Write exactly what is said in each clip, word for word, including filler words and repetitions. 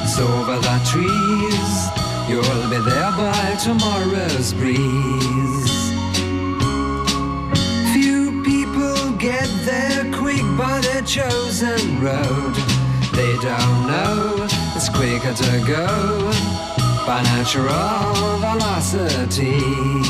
over the trees. You'll be there by tomorrow's breeze. Few people get there quick by their chosen road. They don't know it's quicker to go by natural velocity.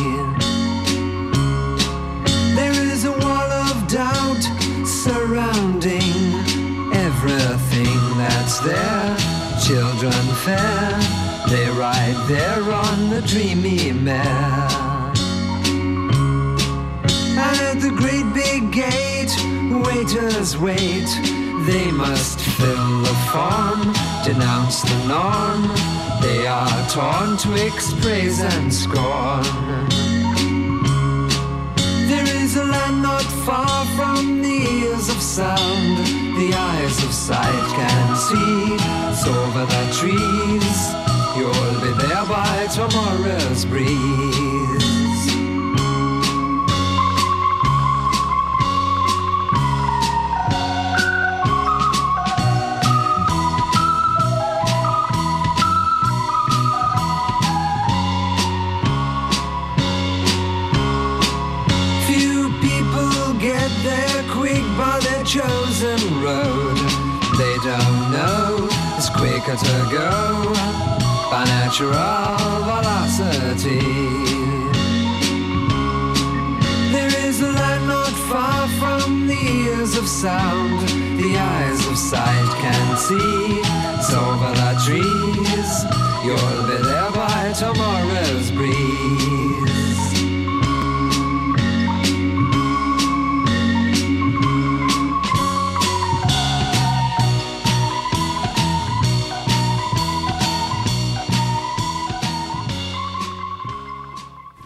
There is a wall of doubt surrounding everything that's there. Children fair, they ride there on the dreamy mare. And at the great big gate, waiters wait. They must fill the form, denounce the norm. They are torn twixt praise and scorn. There is a land not far from the ears of sound. The eyes of sight can see. It's over the trees. You'll be there by tomorrow's breeze. Chosen road, they don't know it's quicker to go by natural velocity. There is a land not far from the ears of sound. The eyes of sight can see. It's over the trees.